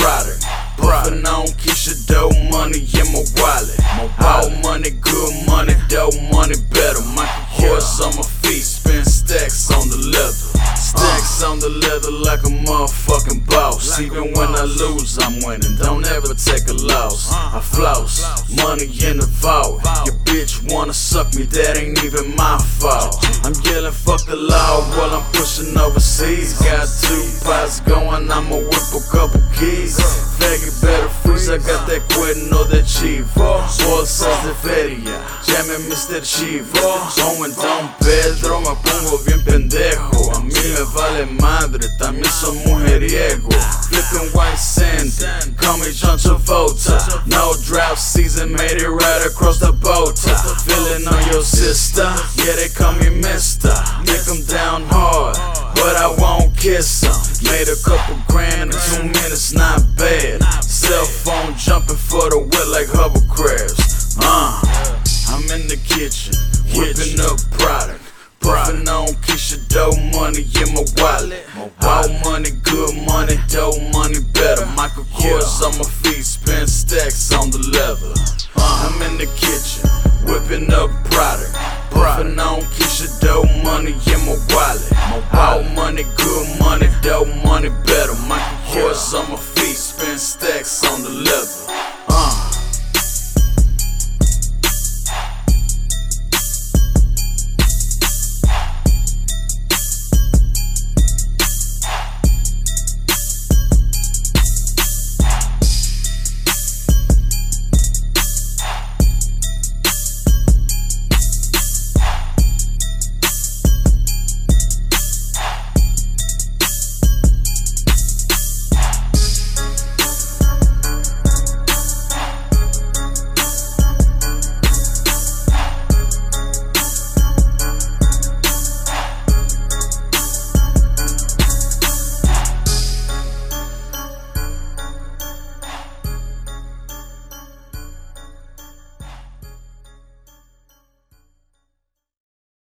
product. Puffin' on Keisha dough money in my wallet. All money, good money, dope money better. Michael Kors on my feet, spin stacks on the leather. Stacks on the leather like a motherfucking boss. Even when I lose, I'm winning. Don't ever take a loss. I floss, money in the vault. Your bitch wanna suck me, that ain't even my fault. I'm yelling fuck the law while I'm pushing overseas. Got 2 pots going, I'ma whip a couple keys. Faggot better freeze, I got that Cuerno de Chivo. Bolsas de feria, ya me Mr. Chivo. Como en Don Pedro me pongo bien pendejo. A mí me vale madre, también soy mujeriego. Flipping white sand, call me John Travolta. No drought season, made it right across the boat. Feeling on your sister, yeah they call me mister. Make them down hard, but I won't kiss them. Made a couple grand in 2 minutes, not bad. Cell phone jumping for the wet like hovercrafts. I'm in the kitchen, whipping up product. Puffin' on Keisha dough money in my wallet. All money, good money, dope money better. Michael Kors on my feet, spin stacks on the leather. I'm in the kitchen, whipping up product. Puffin' on Keisha dough money in my wallet. All money, good money, dope money better. Michael Kors on my feet, spin stacks on the leather.